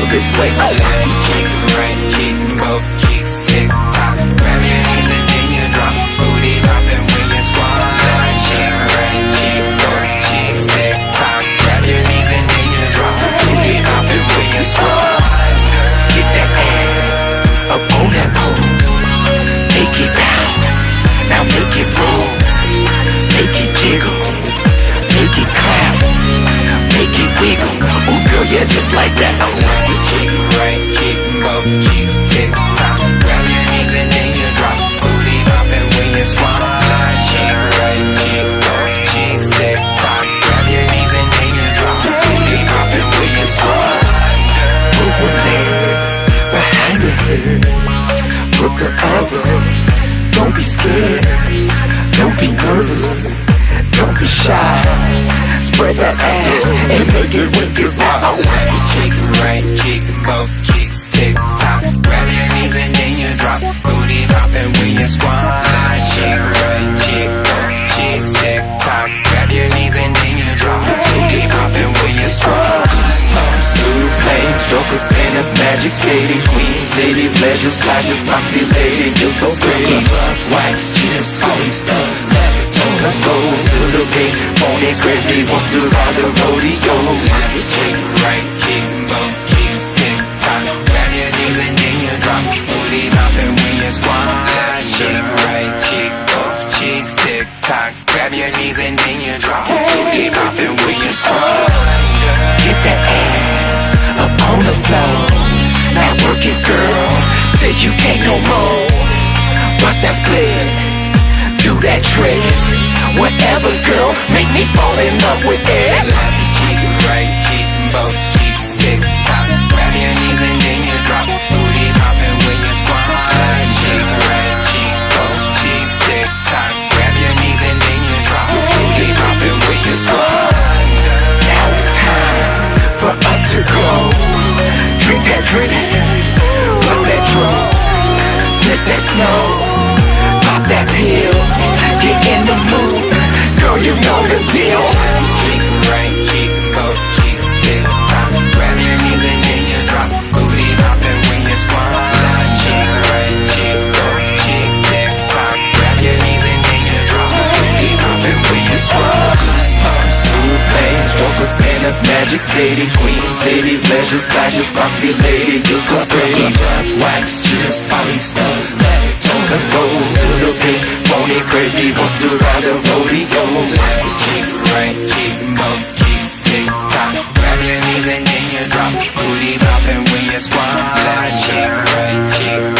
this way. Oh, Cheek right cheek, both cheeks tick tock. Grab your knees and then you drop. Booty popping when you squat. Cheek right cheek, both cheeks tick tock. Grab your knees and then you drop. Booty popping when you squat. get that ass up on that pole. Make it bounce, now make it roll. Make it jiggle, make it clap, make it wiggle. Oh girl, yeah, just like that. Oh, Cheek right cheek, both cheeks tick tock. Grab your knees and then you drop. Booty popping when you squat. Cheek right cheek, both cheeks tick tock. Grab your knees and then you drop. Booty popping when you squat. put one leg behind your head, put the other. Don't be scared, don't be nervous, don't be shy. Spread that ass and make it with this now. Cheek right cheek, both cheeks tick tock. Grab your knees and then you drop. Booty popping when you squat. Cheek right cheek, both cheeks tick tock. Grab your knees and then you drop. Booty popping when you squat. Goosebumps, soothes, pain, strokers, painters, magic city, queen city, pleasure, splashes, foxy lady, you're so pretty. Wax, cheetahs, falling stuff, let's go to the gate. Phony crazy, wants to ride the rodeo. Cheek right cheek, both cheeks tick tock. Grab your knees and then you drop. Booty popping when you squat. Cheek right cheek, both cheeks tick tock. Grab your knees and then you drop. Booty popping when you squat. Get that ass up on the floor. Now work it, girl, till you can't no more. Bust that split, do that trick. Whatever, girl, make me fall in love with it. Cheek right cheek, both cheeks tick tock. Grab your knees and then you drop. Booty popping when you squat. Cheek right cheek, both cheeks tick tock. Grab your knees and then you drop. Booty popping when you squat. Now it's time for us to go. Drink that drink, blow that drum, sniff that snow, pop that pill, get in the mood. Girl, you know the deal. Cheek right cheek, both cheeks tick tock. Grab your knees and then you drop. Booty popping when you squat. Cheek right cheek, both cheeks tick tock. Grab your knees and then you drop. Booty popping when you squat. Goosebumps, soothe pain, strokers, painters, magic city, queen city, pleasure, splashes, foxy lady, you're so pretty. Wax, cheetahs, falling stuff, let's go to the pink. Phony crazy, wants to ride the rodeo. Cheek right cheek, both cheeks tick tock. Grab your knees and then you drop. Booty popping when you squat. Cheek right cheek,